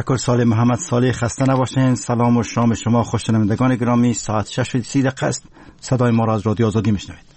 تشکر صالح محمد صالح. خسته نباشین. سلام و شام شما خوشنوندگان گرامی. ساعت 6:30 است. صدای ما را از رادیو آزادی میشنوید.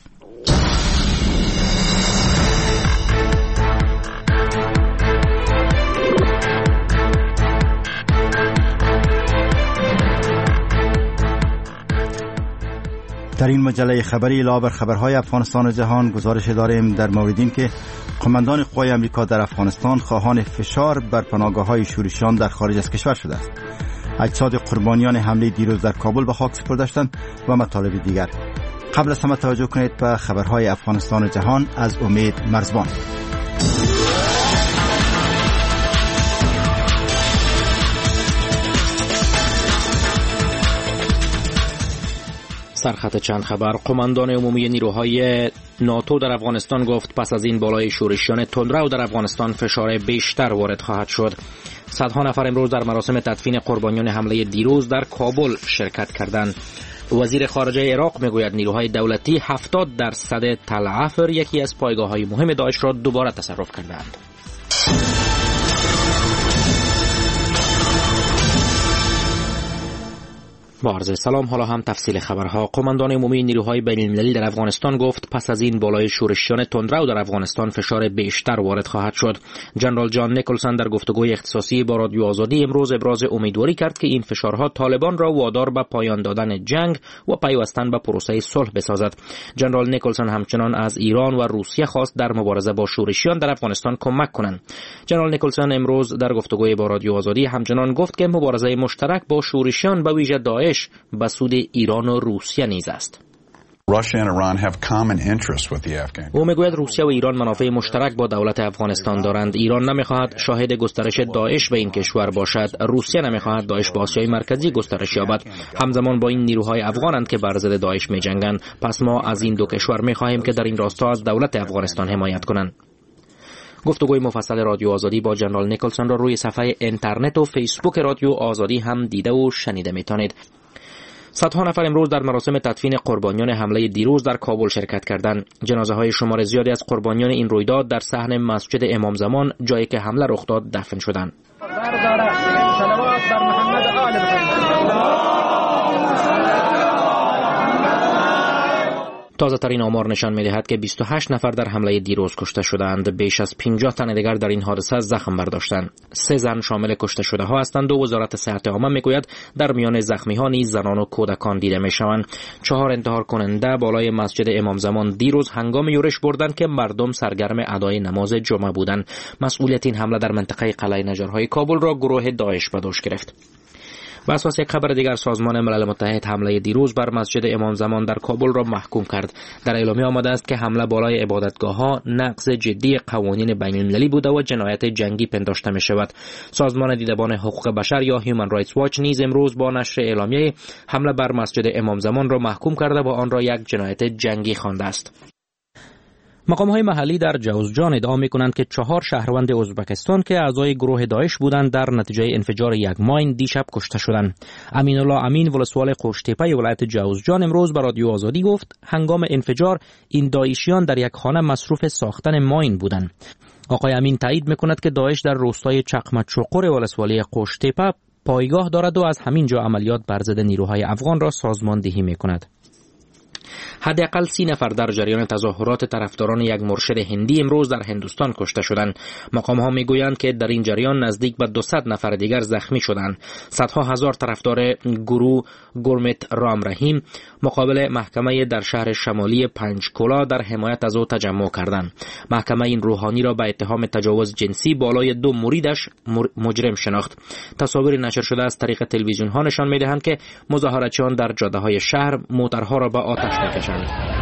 در این مجله خبری علاوه بر خبرهای افغانستان و جهان گزارش داریم در مورد این که قماندان قوای آمریکا در افغانستان خواهان فشار بر پناهگاه‌های شورشیان در خارج از کشور شده است. اجساد قربانیان حمله دیروز در کابل به خاک سپرده‌اند و مطالب دیگر. قبل از همه توجه کنید به خبرهای افغانستان و جهان از امید مرزبان. سرخط چند خبر. قماندان عمومی نیروهای ناتو در افغانستان گفت پس از این بالای شورشیان تندرو در افغانستان فشار بیشتر وارد خواهد شد. صدها نفر امروز در مراسم تدفین قربانیان حمله دیروز در کابل شرکت کردند. وزیر خارجه عراق میگوید نیروهای دولتی 70% تل عفر، یکی از پایگاه‌های مهم داعش را دوباره تصرف کردند. با عرض سلام، حالا هم تفصیل خبرها. قماندان عمومی نیروهای بین‌المللی در افغانستان گفت پس از این بالای شورشیان تندرو در افغانستان فشار بیشتر وارد خواهد شد. جنرال جان نیکلسون در گفتگوی اختصاصی با رادیو آزادی امروز ابراز امیدواری کرد که این فشارها طالبان را وادار به پایان دادن جنگ و پیوستن به پروسه صلح بسازد. جنرال نیکلسون همچنان از ایران و روسیه خواست در مبارزه با شورشیان در افغانستان کمک کنند. جنرال نیکلسون امروز در گفتگوی با رادیو آزادی همچنان گفت که مبارزه مشترک با شورشیان به ویژه داعش به سود ایران و روسیه نیز است. او میگوید روسیه و ایران منافع مشترک با دولت افغانستان دارند. ایران نمیخواهد شاهد گسترش داعش به این کشور باشد. روسیه نمیخواهد داعش به آسیای مرکزی گسترش یابد. همزمان با این نیروهای افغانند که بر ضد داعش میجنگند. پس ما از این دو کشور میخواهیم که در این راستا از دولت افغانستان حمایت کنند. گفتگوی مفصل رادیو آزادی با جنرال نیکلسون را روی صفحه اینترنت و فیسبوک رادیو آزادی هم دیده و شنیده میتونید. صدها نفر امروز در مراسم تدفین قربانیان حمله دیروز در کابل شرکت کردند. جنازه های شمار زیادی از قربانیان این رویداد در صحن مسجد امام زمان، جایی که حمله رخ داد، دفن شدند. تازه ترین آمار نشان می‌دهد که 28 نفر در حمله دیروز کشته شدند. بیش از 50 تن دیگر در این حادثه زخم برداشتند. 3 زن شامل کشته شده ها هستند و وزارت صحت عامه میگوید در میان زخمی ها نیز زنان و کودکان دیده میشوند. 4 انتحار کننده بالای مسجد امام زمان دیروز هنگام یورش بردند که مردم سرگرم ادای نماز جمعه بودند. مسئولیت این حمله در منطقه قلعه نجارهای کابل را گروه داعش به دوش گرفت. و اساس یک خبر دیگر، سازمان ملل متحد حمله دیروز بر مسجد امام زمان در کابل را محکوم کرد. در اعلامیه آمده است که حمله بالای عبادتگاه‌ها نقض جدی قوانین بین‌المللی بوده و جنایت جنگی پنداشته می شود. سازمان دیدبان حقوق بشر یا هیومن رایتس واچ نیز امروز با نشر اعلامیه حمله بر مسجد امام زمان را محکوم کرده و آن را یک جنایت جنگی خوانده است. مقام‌های محلی در جوزجان ادعا می‌کنند که 4 شهروند ازبکستان که اعضای گروه داعش بودند در نتیجه انفجار یک ماین دیشب کشته شدند. امین الله امین ولسوالی قوشتیپه ولایت جوزجان امروز به رادیو آزادی گفت هنگام انفجار این داعشیان در یک خانه مصروف ساختن ماین بودند. آقای امین تایید می‌کند که داعش در روستای چقمچوقر ولسوالی قوشتیپه پایگاه دارد و از همین جا عملیات بر ضد نیروهای افغان را سازماندهی می‌کند. حداقل 30 نفر در جریان تظاهرات طرفداران یک مرشد هندی امروز در هندوستان کشته شدند. مقام‌ها میگویند که در این جریان نزدیک به 200 نفر دیگر زخمی شدند. صدها هزار طرفدار گورو گورمیت رام رحیم مقابل محکمه در شهر شمالی پنجکولا در حمایت از او تجمع کردند. محکمه این روحانی را به اتهام تجاوز جنسی بالای 2 مریدش مجرم شناخت. تصاویر نشر شده از طریق تلویزیون ها نشان می‌دهند که مظاهراتچیان در جاده‌های شهر موترها را به آتش می‌کشند.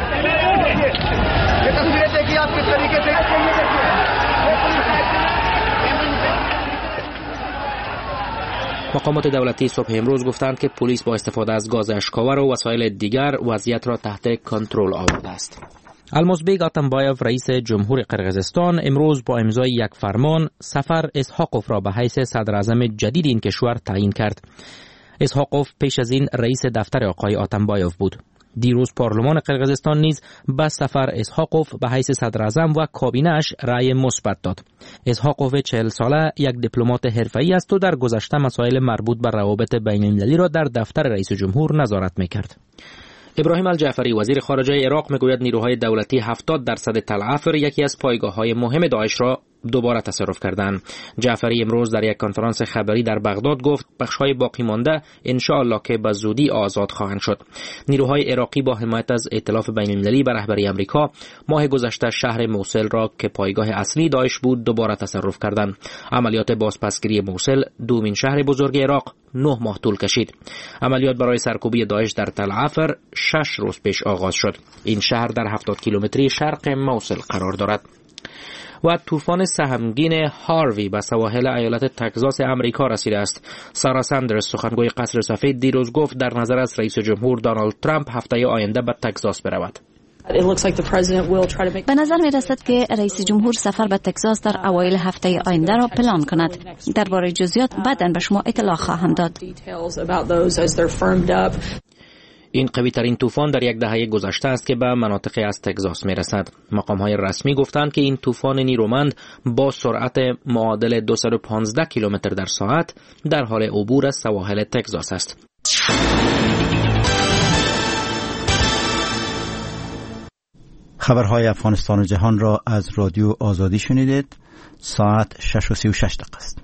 مقامات دولتی صبح امروز گفتند که پلیس با استفاده از گاز اشک‌آور و وسایل دیگر وضعیت را تحت کنترل آورده است. المازبیک آتمبایف رئیس جمهور قرقیزستان امروز با امضای یک فرمان سفر اسحاقوف را به حیث صدر اعظم جدید این کشور تعیین کرد. اسحاقوف پیش از این رئیس دفتر آقای آتمبایف بود. دیروز پارلمان قرقیزستان نیز به سفر اسحاقوف به حیث صدر اعظم و کابینه‌اش رأی مثبت داد. اسحاقوف 40 ساله یک دیپلمات حرفه‌ای است و در گذشته مسائل مربوط به روابط بین‌المللی را در دفتر رئیس جمهور نظارت می‌کرد. ابراهیم الجعفری وزیر خارجه عراق میگوید نیروهای دولتی 70% تل عفر یکی از پایگاه‌های مهم داعش را دوباره تصرف کردند. جعفری امروز در یک کنفرانس خبری در بغداد گفت بخش‌های باقی مانده ان شاء الله که به زودی آزاد خواهند شد. نیروهای عراقی با حمایت از ائتلاف بین‌المللی به رهبری آمریکا ماه گذشته شهر موصل را که پایگاه اصلی داعش بود دوباره تصرف کردند. عملیات بازپسگیری موصل دومین شهر بزرگ عراق 9 ماه طول کشید. عملیات برای سرکوبی داعش در تل عفر 6 روز پیش آغاز شد. این شهر در 70 کیلومتری شرق موصل قرار دارد. و طوفان سهمگین هاروی به سواحل ایالت تگزاس امریکا رسیده است. سارا ساندرز سخنگوی قصر سفید دیروز گفت در نظر است رئیس جمهور دونالد ترامپ هفته آینده به تگزاس برود. به نظر می رسد که رئیس جمهور سفر به تگزاس در اوایل هفته آینده را پلان کند. درباره جزئیات بعداً به شما اطلاع خواهم داد. این قوی ترین طوفان در یک دهه گذشته است که به مناطق از تگزاس می رسد. مقام های رسمی گفتند که این طوفان نیرومند با سرعت معادل 215 کیلومتر در ساعت در حال عبور از سواحل تگزاس است. خبرهای افغانستان و جهان را از رادیو آزادی شنیدید. ساعت 6:36 است.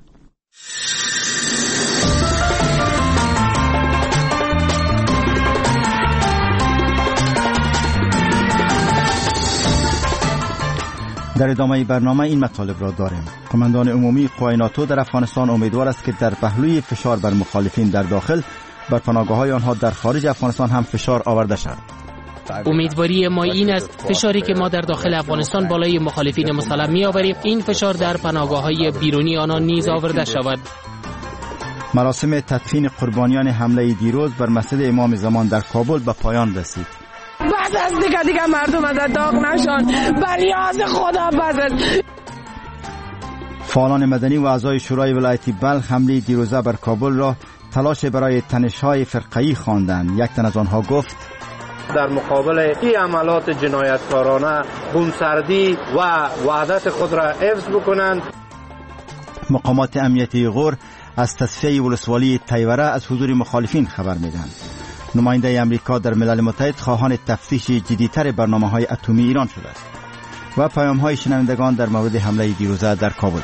در ادامه برنامه این مطالب را داریم. قماندان عمومی قوای ناتو در افغانستان امیدوار است که در پهلوی فشار بر مخالفین در داخل بر پناهگاه‌های آنها در خارج افغانستان هم فشار آورده شود. امیدواری ما این است فشاری که ما در داخل افغانستان بالای مخالفین مسلح می‌آوریم این فشار در پناهگاه‌های بیرونی آنان نیز آورده شود. مراسم تدفین قربانیان حمله دیروز بر مسجد امام زمان در کابل به پایان رسید. بس از دیگه مردم از داغ نشون بریاض خدا بزن. فعالان مدنی و اعضای شورای ولایتی بلخ حمله دیروزه بر کابل را تلاش برای تنش‌های فرقه‌ای خواندند. یک تن از آنها گفت در مقابل این عملات جنایتکارانه خونسردی و وحدت خود را حفظ بکنند. مقامات امنیتی غور از تصفیه ولسوالی تیوره از حضور مخالفین خبر میدهند. نماینده امریکا در ملل متحد خواهان تفتیش جدی‌تر برنامه‌های اتمی ایران شده است. و پیام‌های شنوندگان در مورد حمله دیروزه در کابل.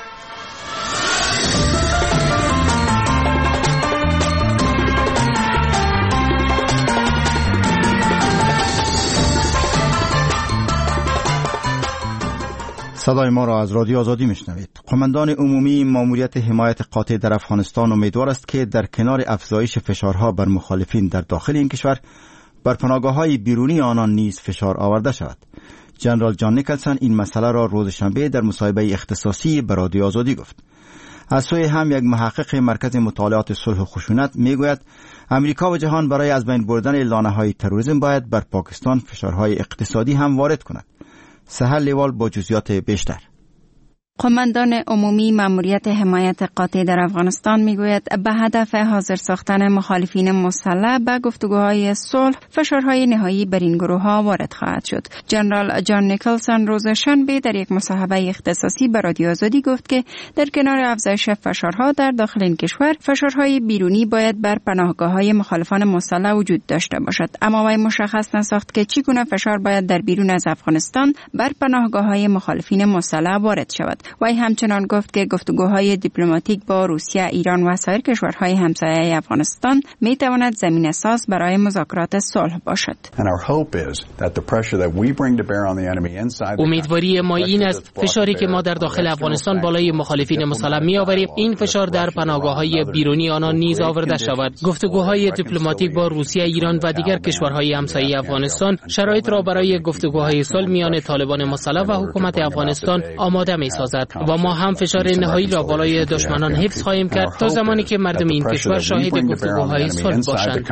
صدای ما را از رادیو آزادی میشنوید. قماندان عمومی ماموریت حمایت قاطع در افغانستان امیدوار است که در کنار افزایش فشارها بر مخالفین در داخل این کشور بر پناهگاه‌های بیرونی آنان نیز فشار آورده شود. جنرال جان نیکلسون این مسئله را روز شنبه در مصاحبه اختصاصی به رادیو آزادی گفت. از سوی هم یک محقق مرکز مطالعات صلح و خشونت میگوید امریکا و جهان برای از بین بردن لانه‌های تروریسم باید بر پاکستان فشارهای اقتصادی هم وارد کند. سحر لیوال با جزئیات بیشتر. قماندان عمومی ماموریت حمایت قاطع در افغانستان میگوید به هدف حاضر ساختن مخالفین مسلح به گفتگوهای صلح فشارهای نهایی بر این گروه‌ها وارد خواهد شد. جنرال جان نیکلسون روز شنبه در یک مصاحبه اختصاصی به رادیو آزادی گفت که در کنار افزایش فشارها در داخل این کشور فشارهای بیرونی باید بر پناهگاه‌های مخالفان مسلح وجود داشته باشد. اما وی مشخص نساخت که چگونه فشار باید در بیرون از افغانستان بر پناهگاه‌های مخالفین مسلح وارد شود. وی همچنان گفت که گفتگوهای دیپلماتیک با روسیه، ایران و سایر کشورهای همسایه افغانستان می تواند زمینه ساز برای مذاکرات صلح باشد. امیدواری ما این است فشاری که ما در داخل افغانستان بالای مخالفین مسلح می آوریم این فشار در پناهگاه‌های بیرونی آنان نیز آورده شود. گفتگوهای دیپلماتیک با روسیه، ایران و دیگر کشورهای همسایه افغانستان شرایط را برای گفتگوهای صلح میان طالبان مسلح و حکومت افغانستان آماده می سازد. زد و ما هم فشار نهایی را بالای دشمنان حفظ خواهیم کرد تا زمانی که مردم این کشور شاهد گفتگوهای صلح باشند.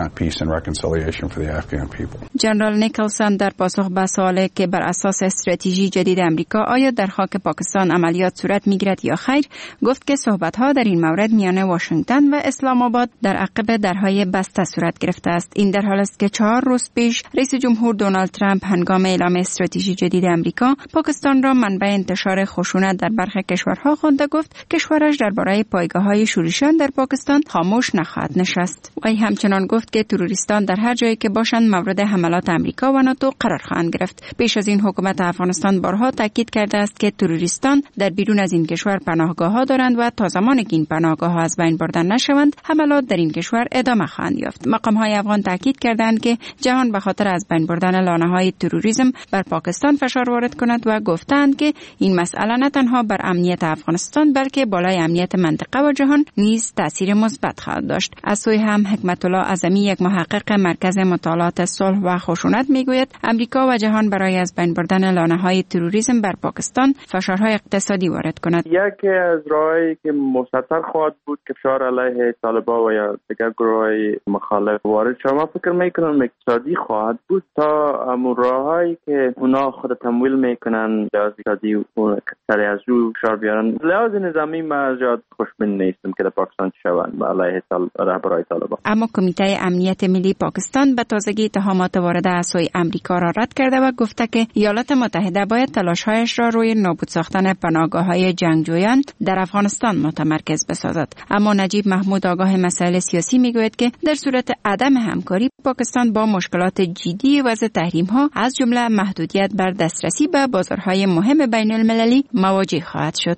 جنرال نیکلسون در پاسخ به سوالی که بر اساس استراتژی جدید امریکا آیا در خاک پاکستان عملیات صورت میگیرد یا خیر، گفت که صحبت‌ها در این مورد میان واشنگتن و اسلام آباد در عقب درهای بسته صورت گرفته است. این در حالی است که 4 روز پیش رئیس جمهور دونالد ترامپ هنگام اعلام استراتژی جدید امریکا پاکستان را منبع انتشار خشونت در برخی کشورها خوانده گفت کشورش درباره پایگاه‌های شورشیان در پاکستان خاموش نخواهد نشست. وی همچنان گفت که تروریستان در هر جایی که باشند مورد حملات امریکا و ناتو قرار خواهند گرفت. پیش از این حکومت افغانستان بارها تاکید کرده است که تروریستان در بیرون از این کشور پناهگاه‌ها دارند و تا زمانی که این پناهگاه‌ها از بین بردن نشوند حملات در این کشور ادامه خواهند یافت. مقام‌های افغان تاکید کردند که جهان به خاطر از بین بردن لانه‌های تروریسم بر پاکستان فشار وارد کند و گفتند که این مسئله نه تنها بر امنیت افغانستان بلکه بالای امنیت منطقه و جهان نیز تأثیر مثبت خواهد داشت. از سوی هم حکمت الله اعظمی، یک محقق مرکز مطالعات صلح و خشونت، میگوید امریکا و جهان برای از بین بردن لانه‌های تروریسم بر پاکستان فشارهای اقتصادی وارد کند. یکی از راهایی که مستطر خواهد بود که فشار علیه طالبان و یا دیگر گروه‌های مخالف وارد شود، ما فکر میکنم اقتصادی خواهد بود تا همون راهایی که اونا خود تمویل میکنن لحاظ اقتصادی و سری از رو فشار بیارن. لحاظ نظامی ما زیاد خوشبین نیستم که در پاکستان شوند علیه رهبران طالبان. اما کمیته امنیت ملی پاکستان به تازگی اتهامات وارد از سوی امریکا را رد کرده و گفته که ایالات متحده باید تلاش‌هایش را روی نابود ساختن پناهگاه‌های جنگجویان در افغانستان متمرکز بسازد. اما نجیب محمود، آگاه مسائل سیاسی، میگوید که در صورت عدم همکاری پاکستان با مشکلات جدی وضع تحریم‌ها از جمله محدودیت بر دسترسی به بازارهای مهم بین المللی مواجه خواهد شد.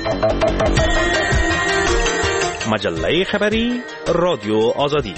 مجله خبری رادیو آزادی.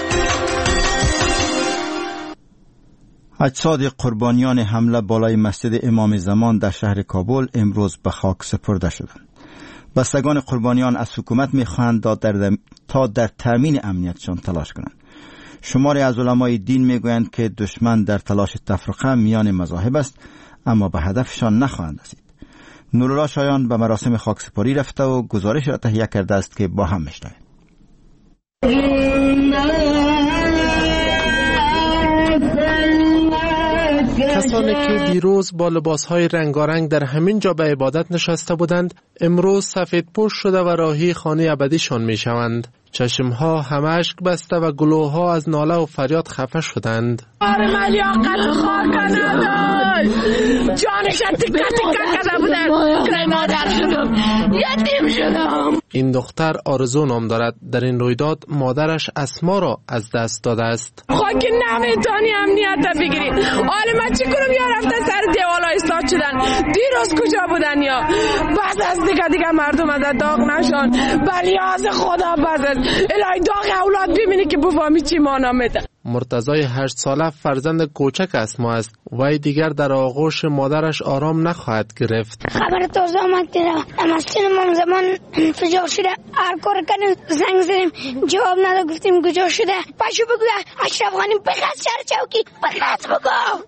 اجساد قربانیان حمله بالای مسجد امام زمان در شهر کابل امروز به خاک سپرده شدند. بستگان قربانیان از حکومت می‌خواهند تا در تامین امنیتشان تلاش کنند. شماری از علمای دین میگویند که دشمن در تلاش تفرقه میان مذاهب است، اما به هدفشان نخواهند رسید. نورالله شایان به مراسم خاکسپاری رفته و گزارش را تهیه کرده است که با هم میشنویم. کسانی که دیروز با لباسهای رنگارنگ در همین جا به عبادت نشسته بودند، امروز سفید پوش شده و راهی خانه ابدیشان می شوند. چشمها همه اشک بسته و گلوها از ناله و فریاد خفه شدند. جانش تکه تکه کرده بودن، که مادر شدم، یتیم شدم. این دختر آرزو نام دارد. در این رویداد مادرش اسما را از دست داده است. خاک نمیتونی امنیت بگیری. حالا من چی کنم؟ یا رفتن سر دیوالا ایستاد شدن. دیروز کجا بودن؟ یا بس از دیگه مردم از داغ نشان. بلیاز خدا بزن. الهی داغ اولاد ببینی که بفهمی چی مانا میده. مرتضای 8 ساله فرزند کوچک اسما است. وی دیگر در آغوش مادرش آرام نخواهد گرفت. خبر تازه آمد که مسجد امام زمان انفجار شده. هر کار کردیم، زنگ زدیم، جواب نداد، گفتیم کجا شده. پاشو بگو اشرف غنی بخواست شهر چوکی، بخواست بگو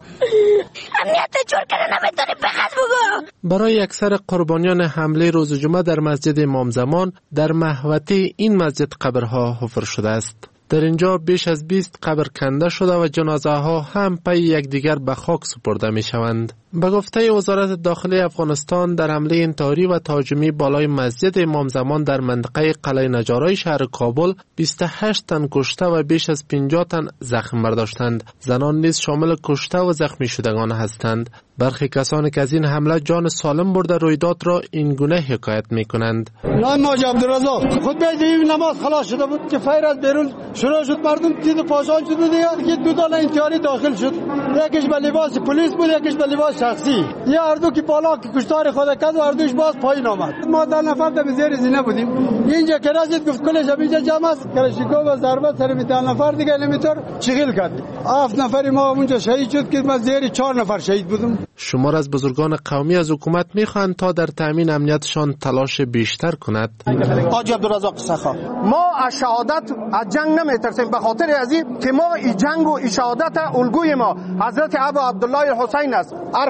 امنیت جور کرده نمیتونی، بخواست بگو. برای اکثر قربانیان حمله روز جمعه در مسجد امام زمان در محوطه این مسجد قبرها حفر شده است. در اینجا بیش از 20 قبر کنده شده و جنازه ها هم پی یکدیگر به خاک سپرده می شوند. به گفته وزارت داخلی افغانستان، در حمله انتحاری و تهاجمی بالای مسجد امام زمان در منطقه قلعه نجارای شهر کابل 28 تن کشته و بیش از 50 تن زخم برداشتند. زنان نیز شامل کشته و زخمی شدگان هستند. برخی کسانی که از این حمله جان سالم برده رویداد را این گونه حکایت می کنند. نام ماجی عبدالرزاق خود بیدیم نماز خلاص شده بود که فیر از بیرون شروع شد، مردم دید پاشان شد دیگه. دو دانه انتحاری داخل شد، یکیش به لباس پلیس بود، یکیش به لباس شخصی. یه اردو که بالا که کشتار خود کرد و اردوش باز پایین آمد. ما 10 نفر در زیر زینه بودیم. اینجا که رسید گفت کلش اینجا جمع است، کلاشیکوف و ضربت سر 10 نفر دیگه نمیتر چغیل کرد. 7 نفر ما اونجا شهید شد که من زیر 4 نفر شهید بودم. شمار از بزرگان قومی از حکومت میخواهند تا در تامین امنیتشان تلاش بیشتر کند. حاجی عبدالرزاق سخا: ما از شهادت از جنگ نمیترسیم، به خاطر از این که ما این جنگ و این شهادت الگوی ما حضرت ابو عبدالله حسین است. هر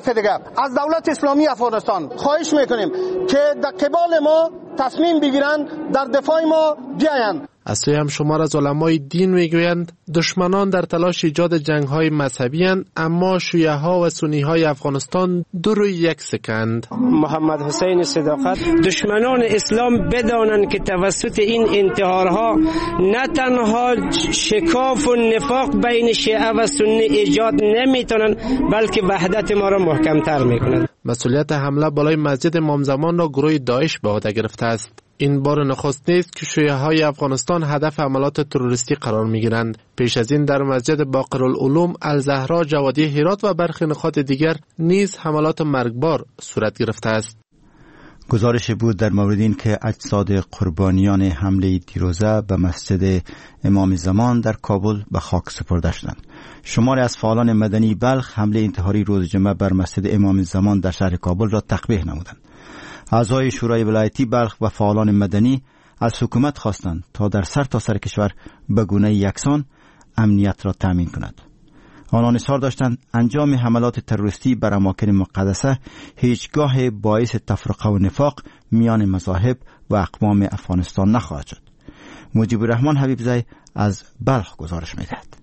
طرف دیگه از دولت اسلامی افغانستان خواهش میکنیم که در قبال ما تصمیم بگیرن در دفاع ما بیایند. از سوی هم شمار از علمای دین میگویند دشمنان در تلاش ایجاد جنگ‌های مذهبی اند، اما شیعه‌ها و سنی‌های افغانستان دو روی یک سکند. محمد حسین صداقت: دشمنان اسلام بدانند که توسط این انتحارها نه تنها شکاف و نفاق بین شیعه و سنی ایجاد نمیتونند بلکه وحدت ما را محکم‌تر میکنند. مسئولیت حمله بالای مسجد امام زمان را گروه داعش به عهده گرفته است. این بار نخست نیست که شیعه‌های افغانستان هدف حملات تروریستی قرار می‌گیرند. پیش از این در مسجد باقرالعلوم، الزهرا، جوادی هرات و برخی نقاط دیگر نیز حملات مرگبار صورت گرفته است. گزارش بود در مورد این که اجساد قربانیان حمله دیروزه به مسجد امام زمان در کابل به خاک سپرده شدند. شماری از فعالان مدنی بلخ حمله انتحاری روز جمعه بر مسجد امام زمان در شهر کابل را تقبیح نمودند. اعضای شورای ولایتی بلخ و فعالان مدنی از حکومت خواستند تا در سرتاسر کشور به گونه یکسان امنیت را تامین کند. آنان اصرار داشتند انجام حملات تروریستی بر اماکن مقدسه هیچگاه باعث تفرقه و نفاق میان مذاهب و اقوام افغانستان نخواهد شد. مجیب الرحمن حبیبزی از بلخ گزارش می‌دهد.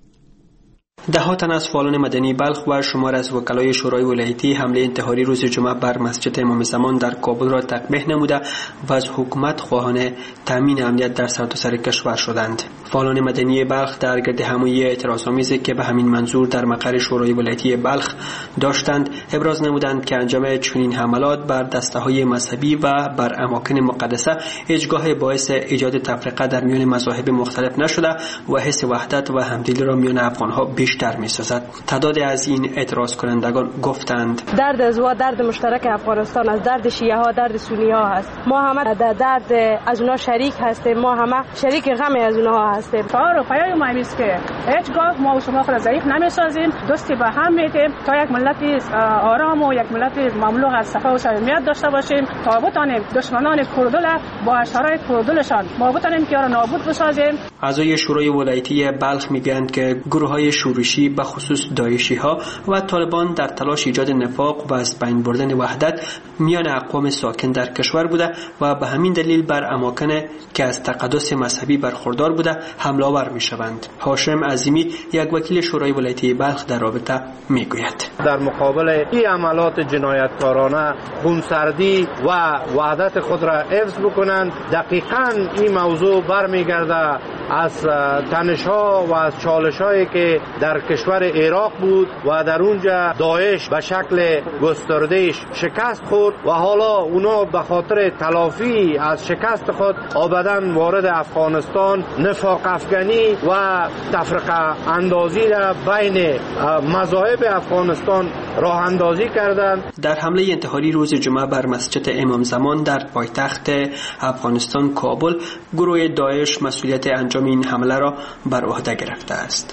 ده‌ها تن از فعالان مدنی بلخ و شمار از وکلای شورای ولایتی حمله انتحاری روز جمعه بر مسجد امام زمان در کابل را تقبیح نموده و از حکومت خواهان تامین امنیت در سرتاسر کشور شدند. فعالان مدنی بلخ در گرد همایی اعتراض‌آمیزی که به همین منظور در مقر شورای ولایتی بلخ داشتند ابراز نمودند که انجام چنین حملات بر دسته‌های مذهبی و بر اماکن مقدسه هیچگاه باعث ایجاد تفرقه در میان مذاهب مختلف نشده و حس وحدت و همدلی را میان افغان‌ها بیشتر می‌سازد. تعداد از این اعتراض کنندگان گفتند درد از و درد مشترک افغانستان از درد شیعه‌ها درد سنی‌ها هست. ما همه در درد از اونها شریک هستیم، ما همه شریک غم از اونها هستیم. کار و پیام ما است که هیچگاه ما و شما خود ضعیف نمی‌سازیم، دوستی به هم می‌تیم تا یک ملت آرام و یک ملت مملو از صفا و صمیمیت داشته باشیم تا بتانیم دشمنان کردل با اشترای کردلشان ما بتانیم که را نابود بسازیم. اعضای شورای ولایتی بلخ میگویند که گروه‌های شورشی به خصوص داعشی‌ها و طالبان در تلاش ایجاد نفاق و از بین بردن وحدت میان اقوام ساکن در کشور بوده و به همین دلیل بر اماکن که از تقدس مذهبی برخوردار بوده حمله آور میشوند. هاشم عظیمی یک وکیل شورای ولایتی بلخ در رابطه میگوید در مقابل این عملات جنایتکارانه خونسردی و وحدت خود را حفظ بکنند. دقیقاً این موضوع برمیگرده از تنش‌ها و از چالش‌هایی که در کشور عراق بود و در اونجا داعش به شکل گستردهش شکست خورد و حالا اونا به خاطر تلافی از شکست خود ابداً وارد افغانستان نفاق افغانی و تفرقه اندازی را بین مذاهب افغانستان راه اندازی کردند. در حمله انتحاری روز جمعه بر مسجد امام زمان در پایتخت افغانستان کابل گروه داعش مسئولیت انجام این حمله را بر عهده گرفته است.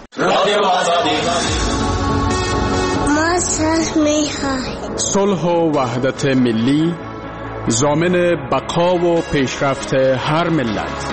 صلح و وحدت ملی ضامن بقا و پیشرفت هر ملت.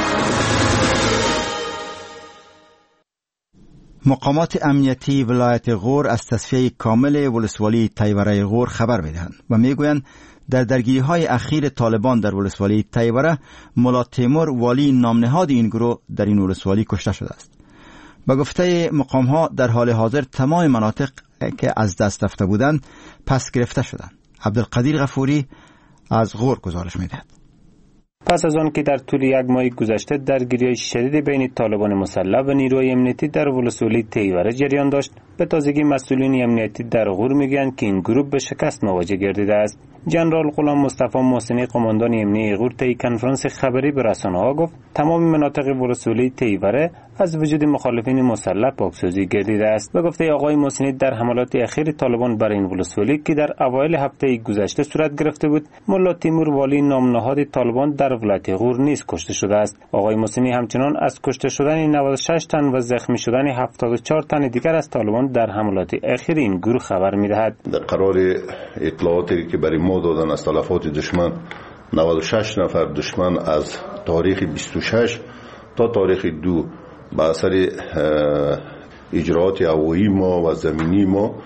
مقامات امنیتی ولایت غور از تصفیه کامل ولسوالی تیوره غور خبر میدهند و میگویند در درگیری‌های اخیر طالبان در ولسوالی تیوره ملا تیمور والی نامنهاد این گروه در این ولسوالی کشته شده است. به گفته مقام‌ها در حال حاضر تمام مناطق که از دست رفته بودند پس گرفته شدند. عبدالقدیر غفوری از غور گزارش می‌دهد. پس از آن که در طول یک ماه گذشته درگیری شدید بین طالبان مسلح و نیروهای امنیتی در ولسوالی تیوره جریان داشت، به تازگی مسئولین امنیتی در غور میگویند که این گروه به شکست مواجه گردیده است. جنرال غلام مصطفی محسنی قماندان امنیتی غور طی کنفرانس خبری به رسانه‌ها گفت تمام مناطق ولسوالی تیوره از وجود مخالفین مسلح پاکسازی گردیده است. به گفته آقای محسنی در حملات اخیر طالبان بر این ولسوالی که در اوایل هفته گذشته صورت گرفته بود، ملا تیمور والی نامنهاد طالبان در ولایت غور نیز کشته شده است. آقای محسنی همچنان از کشته شدن 96 تن و زخمی شدن 74 تن دیگر از طالبان در حملات اخیر این گروه خبر می‌دهد. در قرار اطلاعاتی که برای ما دادن از تلفات دشمن 96 نفر دشمن از تاریخ 26 تا تاریخ 2 به اثر اجراعات هوایی ما و زمینی ما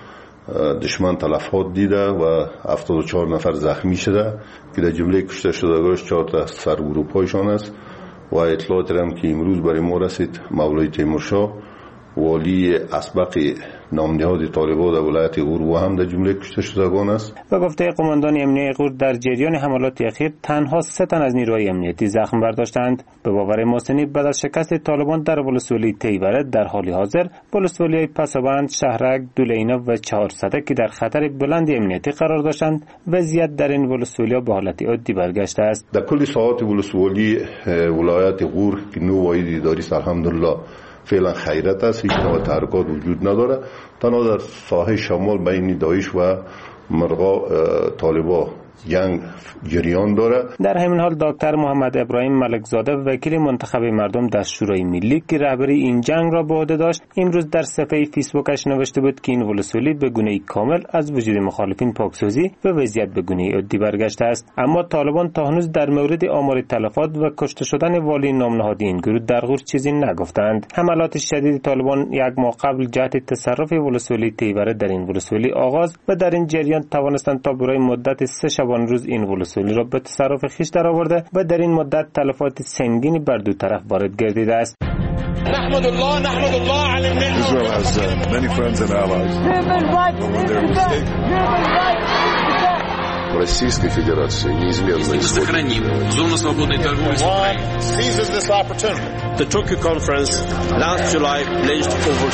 دشمن تلفات دیده و 74 نفر زخمی شده که در جمله کشته شدگانش 4 تا سرگروپایشان است و اطلاعاتی هم که امروز برای ما رسید مولای تیمورشاه والی اسبق نامنهاد طالبان در ولایت غور و هم در جمله کشته شدگان است. و گفته قماندان امنیتی غور در جریان حملات اخیر تنها 3 تن از نیروهای امنیتی زخم برداشتند. به باور محسنی بعد از شکست طالبان در ولسوالی تیوره در حال حاضر ولسوالی‌های پسابند، شهرک، دولینا و 400 که در خطر بلند امنیتی قرار داشتند وضعیت در این ولسوالی‌ها به حالت عادی برگشته است. در کل ساحات ولسوالی ولایت غور که نو واحد اداری است الحمدلله فعلا خیرت است، هیچ نوع تحرکات وجود نداره. تنها در ساحه شمال بین داعش و مرغا طالبان جنگ جریان داره. در همین حال دکتر محمد ابراهیم ملکزاده وکیل منتخب مردم در شورای ملی که رهبری این جنگ را به عهده داشت امروز در صفحه فیسبوکش نوشته بود که این ولسوالی به گونه‌ای کامل از وجود مخالفین پاکسازی و وضعیت به گونه‌ای عادی برگشته است. اما طالبان تا هنوز در مورد آمار تلفات و کشته شدن والی نامنهادی این گروه در غور چیزی نگفتند. حملات شدید طالبان یک ماه قبل جهت تصرف ولسوالی تیوره در این ولسوالی آغاز و در این جریان توانستند تا برای مدت 3 شبانه روز این ولسوالی را به تصرف خویش درآورده و در این مدت تلفات سنگینی بر دو طرف وارد گردیده است. نحمد الله على النعمة. Israel has many friends and allies. When they're mistaken. Российской Федерации неизменно сохраним зону свободной торговли. Seizes this opportunity. The Tokyo conference last July pledged over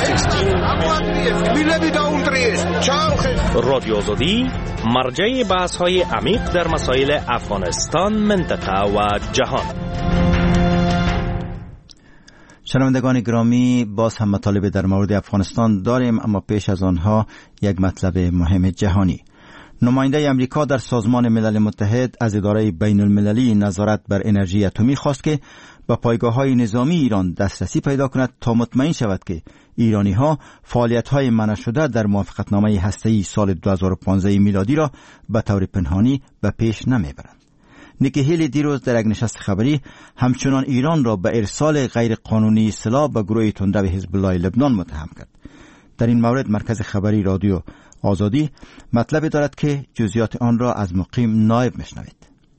16 رادیو آزادی مرجع بحث‌های عمیق در مسائل افغانستان، منطقه و جهان. شنوندگان گرامی، باز هم مطالب در مورد افغانستان داریم، اما پیش از آنها یک مطلب مهم جهانی. نماینده امریکا در سازمان ملل متحد از اداره بین المللی نظارت بر انرژی اتمی خواست که به پایگاه‌های نظامی ایران دسترسی پیدا کند تا مطمئن شود که ایرانی‌ها فعالیت‌های منع شده در موافقتنامه هسته‌ای سال 2015 میلادی را به طور پنهانی به پیش نمیبرند. نیکی هیلی دیروز در یک نشست خبری همچنان ایران را به ارسال غیر قانونی سلاح به گروه تندرو حزب الله لبنان متهم کرد. در این مورد مرکز خبری رادیو آزادی مطلبی دارد که جزئیات آن را از مقیم نایب میشنوید.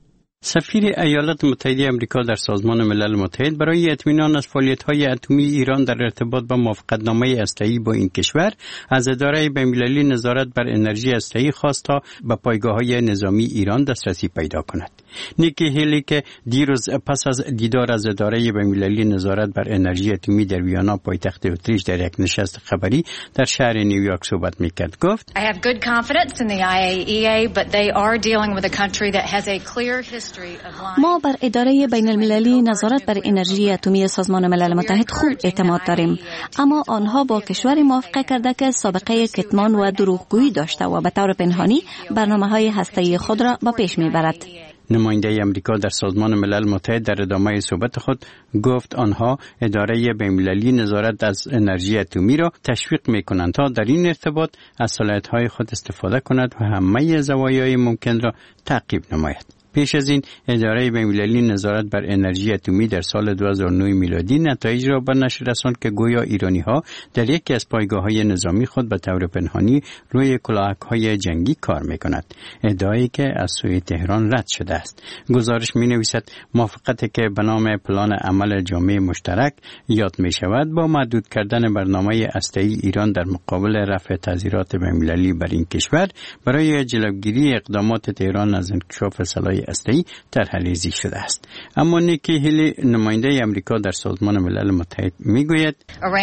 سفیر ایالات متحده آمریکا در سازمان ملل متحد برای اطمینان از فعالیت‌های اتمی ایران در ارتباط با موافقتنامه هسته‌ای با این کشور از اداره بین‌المللی نظارت بر انرژی هسته‌ای خواست تا به پایگاه‌های نظامی ایران دسترسی پیدا کند. نیکی هیلی که دیروز پس از دیدار از اداره بین‌المللی نظارت بر انرژی اتمی در ویانا پایتخت اتریش در یک نشست خبری در شهر نیویورک صحبت می‌کرد گفت: I have good confidence in the IAEA but they are dealing with a country that has a clear history. ما بر اداره بین المللی نظارت بر انرژی اتمی سازمان ملل متحد خوب اعتماد داریم، اما آنها با کشوری موافقه کرده که سابقه کتمان و دروغگویی داشته و به طور پنهانی برنامه‌های هسته‌ای خود را به پیش می‌برد. نماینده امریکا در سازمان ملل متحد در ادامه صحبت خود گفت آنها اداره بین‌المللی نظارت از انرژی اتمی را تشویق می‌کنند تا در این ارتباط از صلاحیت‌های خود استفاده کند و همه زوایای ممکن را تعقیب نماید. پیش از این اداره بین‌المللی نظارت بر انرژی اتمی در سال 2009 میلادی نتایج را به نشر رساند که گویا ایرانی‌ها در یکی از پایگاه‌های نظامی خود به طور پنهانی روی کلاهک‌های جنگی کار می‌کند، ادعایی که از سوی تهران رد شده است. گزارش می‌نویسد موافقتی که به نام پلان عمل جامع مشترک یاد می‌شود با محدود کردن برنامه هسته‌ای ایران در مقابل رفع تعزیرات بین‌المللی بر این کشور برای جلوگیری اقدامات تهران از انکشاف سلاح هسته‌ای طرح‌ریزی شده است. اما نیکی هیلی نماینده امریکا در سازمان ملل متحد میگوید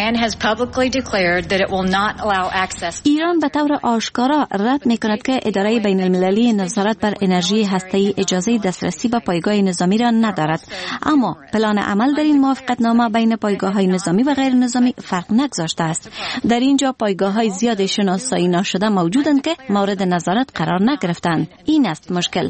ایران به طور آشکارا رد میکند که اداره بین المللی نظارت بر انرژی هسته‌ای اجازه دسترسی به پایگاه نظامی را ندارد، اما پلان عمل در این موافقتنامه بین پایگاه‌های نظامی و غیر نظامی فرق نگذاشته است. در اینجا پایگاه‌های زیاد شناسایی نشده موجودند که مورد نظارت قرار نگرفتند. این است مشکل.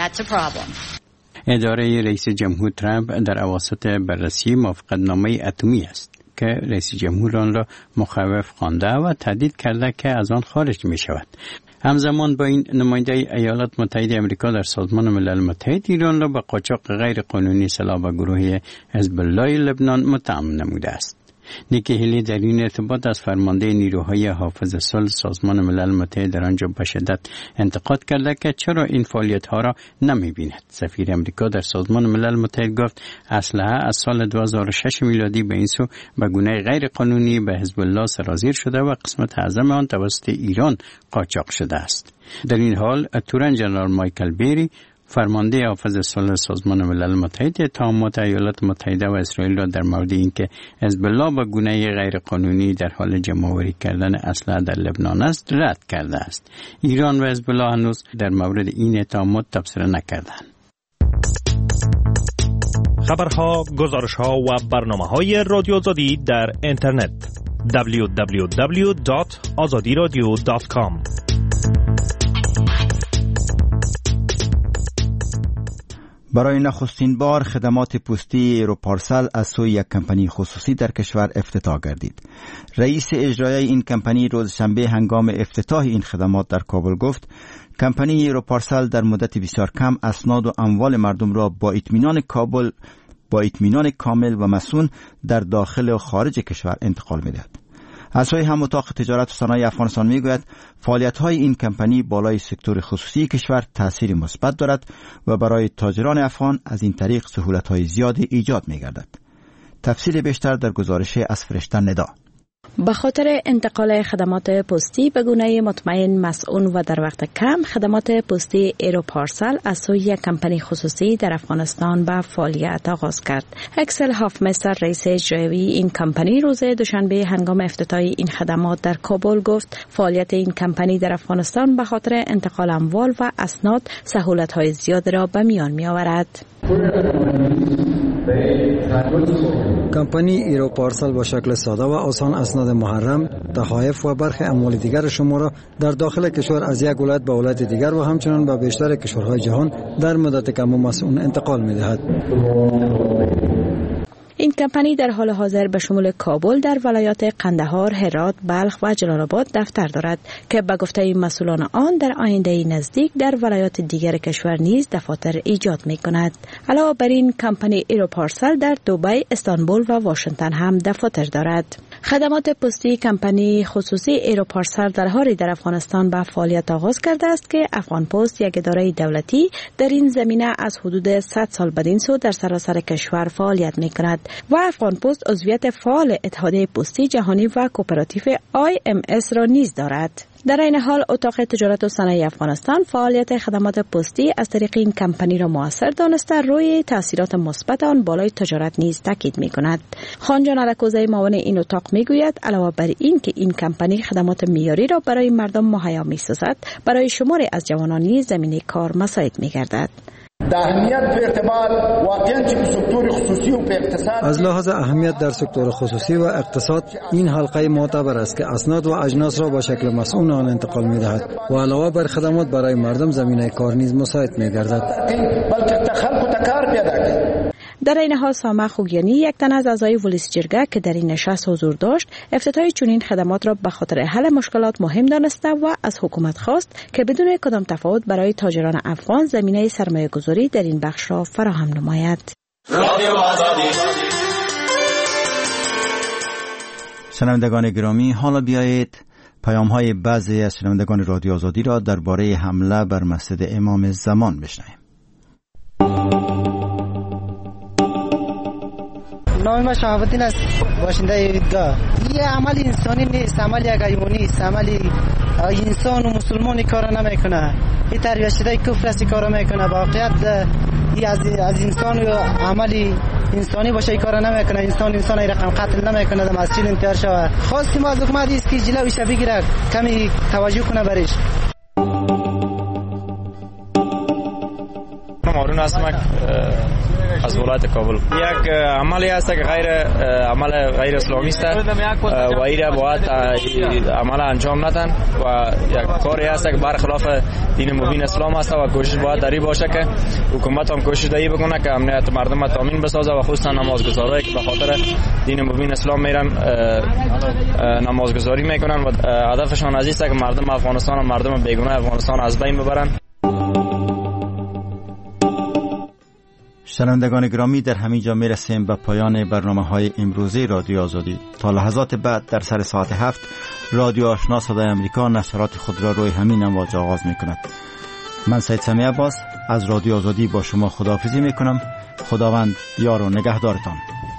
اداره رئیس جمهور ترامپ در اواسط بررسی موافقتنامه اتمی است که رئیس جمهور آن را مخوف خوانده و تهدید کرده که از آن خارج می شود. همزمان با این نماینده ایالات متحده آمریکا در سازمان ملل متحد ایران را به قاچاق غیر قانونی سلاح به گروه حزب الله لبنان متهم نموده است. نیکی هلی در این ارتباط از فرمانده نیروهای حافظ صلح سازمان ملل متحد در آنجا به شدت انتقاد کرده که چرا این فعالیت ها را نمی بیند. سفیر امریکا در سازمان ملل متحد گفت اسلحه از سال 2006 میلادی به این سو به گونه غیر قانونی به حزب الله سرازیر شده و قسمت اعظم آن توسط ایران قاچاق شده است. در این حال اتورن جنرال مایکل بیری فرمانده حافظ صلح سازمان ملل متحد اتهامات ایالات متحده و اسرائیل را در مورد اینکه حزب الله به گونه غیر قانونی در حال جمع‌آوری کردن اسلحه در لبنان است رد کرده است. ایران و حزب الله هنوز در مورد این اتهامات تبصره نکردند. خبرها، گزارش‌ها و برنامه‌های رادیو آزادی در اینترنت www.azadiradio.com. برای نخستین بار خدمات پستی ایروپارسل از سوی یک کمپانی خصوصی در کشور افتتاح گردید. رئیس اجرایی این کمپانی روز شنبه هنگام افتتاح این خدمات در کابل گفت کمپانی ایروپارسل در مدت بسیار کم اسناد و اموال مردم را با اطمینان کامل و مسئول در داخل و خارج کشور انتقال می‌دهد. از سوی هم اتاق تجارت و صنایع افغانستان میگوید فعالیت‌های این کمپانی بالای سکتور خصوصی کشور تأثیر مثبت دارد و برای تاجران افغان از این طریق سهولت‌های زیادی ایجاد می‌گردد. تفصیل بیشتر در گزارش از فرشته ندا. به خاطر انتقال خدمات پستی به گونه مطمئن، مسئول و در وقت کم، خدمات پستی ایروپارسل از سوی یک کمپانی خصوصی در افغانستان به فعالیت آغاز کرد. اکسل هافمستر رئیس اجرایی این کمپانی روز دوشنبه هنگام افتتاح این خدمات در کابل گفت فعالیت این کمپانی در افغانستان به خاطر انتقال اموال و اسناد سهولت‌های زیاد را به میان می‌آورد. کمپانی ایروپارسل با شکل ساده و آسان اسناد محرم، تحائف و برخی اموال دیگر شما را در داخل کشور از یک ولایت به ولایت دیگر و همچنین به بیشتر کشورهای جهان در مدت کم و مسئول انتقال می‌دهد. این کمپانی در حال حاضر به شمول کابل در ولایات قندهار، هرات، بلخ و جلال آباد دفتر دارد که به گفته مسئولان آن در آینده نزدیک در ولایات دیگر کشور نیز دفاتر ایجاد می‌کند. علاوه بر این کمپانی ایروپارسل در دبی، استانبول و واشنگتن هم دفاتر دارد. خدمات پستی کمپانی خصوصی ایروپارسل در حالی در افغانستان به فعالیت آغاز کرده است که افغان پست یک اداره دولتی در این زمینه از حدود 100 سال بدین سو در سراسر کشور فعالیت می‌کند و افغان پست عضویت فعال اتحادیه پستی جهانی و کوپراتیو IMS را نیز دارد. در این حال اتاق تجارت و صنایع افغانستان فعالیت خدمات پستی از طریق این کمپانی را مؤثر دانسته روی تاثیرات مثبت آن بالای تجارت نیز تاکید می‌کند. خانجان علکوزی معاون این اتاق میگوید علاوه بر این که این کمپانی خدمات معیاری را برای مردم مهیا می‌سازد، برای شماری از جوانان نیز زمینه کار مساعد می‌گردد. از لحاظ اهمیت در سکتور خصوصی و اقتصاد این حلقه معتبر است که اسناد و اجناس را با شکل مسئول آن انتقال می‌دهد و علاوه بر خدمات برای مردم زمینه کار نیز مساعد می‌گردد. در این حال سامح خوگیانی یک تن از اعضای ولس جرگه که در این نشست حضور داشت افتتاح چنین خدمات را به خاطر حل مشکلات مهم دانسته و از حکومت خواست که بدون کدام تفاوت برای تاجران افغان زمینه سرمایه گذاری در این بخش را فراهم نماید. شنوندگان گرامی، حالا بیایید پیام‌های بعضی از شنوندگان رادیو آزادی را درباره حمله بر مسجد امام زمان بشنویم. نام من شهاب‌الدین است، باشنده ایدگاه. یه عمل انسانی نیست، عمل یک حیوانی است، عمل انسان و مسلمانی کار نمیکنه. این تربیت شده کفر است کار میکنه. واقعیت از انسان و عمل انسانی باشه کار نمیکنه. انسان ای رقم قتل نمیکنه، در مسجد انتحار شوه. خواستیم از حکومت است که جلویش بگیره، کمی توجه کنه برش. مارون هستم از ولایت کابل. یک عملی است که غیر اسلامی است و ایره باید عمل انجام ندن و یک کاری است که برخلاف دین مبین اسلام است و کوشش باید داری باشه که حکومت هم کوشش دایی بکنه که امنیت مردم تامین بسازه و خصوصا نمازگزارایی که به خاطر دین مبین اسلام میرن نمازگزاری میکنن و هدفشان از است که مردم افغانستان و مردم بیگانه افغانستان از بین ببرن. شنوندگان گرامی، در همین جا میرسیم به پایان برنامه‌های امروزی رادیو آزادی. تا لحظات بعد در سر ساعت 7 رادیو آشنا صدای امریکا نشرات خود را روی همین امواج آغاز می‌کند. من سید سمیع عباس از رادیو آزادی با شما خداحافظی می‌کنم. خداوند یار و نگهدارتان.